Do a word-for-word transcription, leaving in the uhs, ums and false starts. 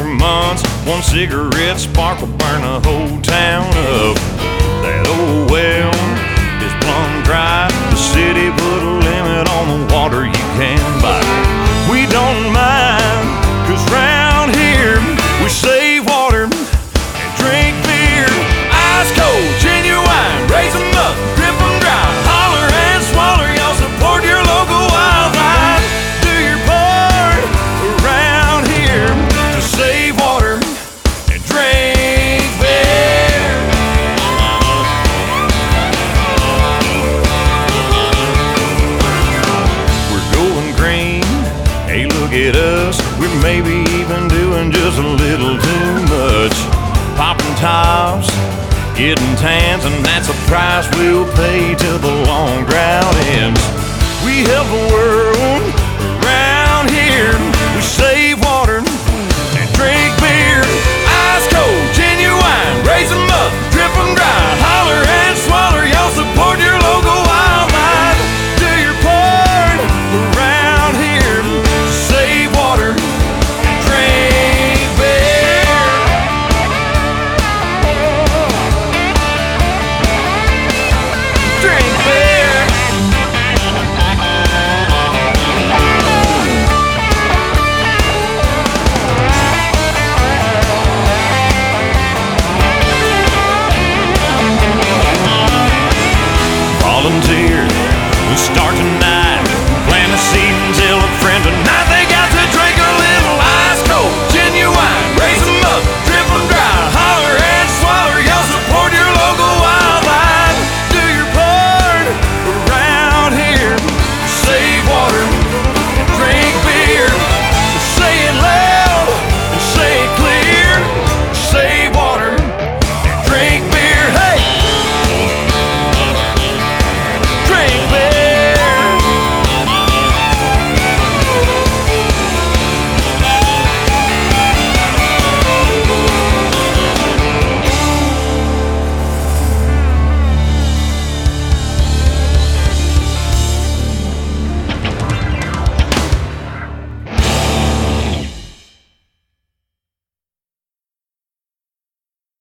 for months. One cigarette spark will burn the whole town up. That old well is plumb dry. The city put a limit on the water you can buy. We don't mind, cause round here we save water and drink beer. Ice cold, genuine, raise them up, drip them dry. Holler and swaller, y'all support your local wildlife. Do your part around here to save water and drink beer. We're going green, hey look at us. We're maybe even doing just a little too much. Popping tops, getting tans, and that's a price we'll pay till the long drought ends. We help the world around here. We save water